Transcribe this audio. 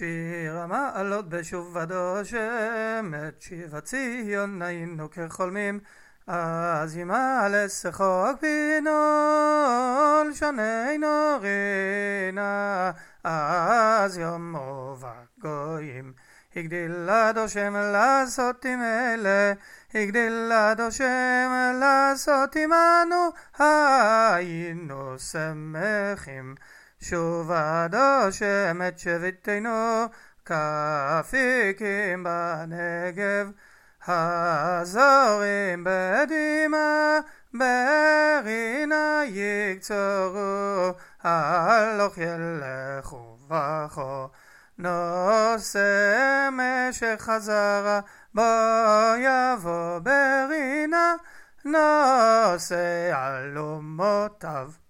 שיר המעלות בשוב ודושם, את שיבת ציון היינו כחולמים, אז ימלא שחוק פינול, שוננו רינה, אז יומו וגויים. הגדיל הדושם לעשות עם אלה, הגדיל הדושם לעשות עמנו, היינו שמחים. שוב הדושם את שביתנו, כאפיקים בנגב, הזורים בדימה, ברינה יקצרו, הלוך ילכו בכו. נושא משך חזרה, בו יבוא ברינה, נושא אלומותיו.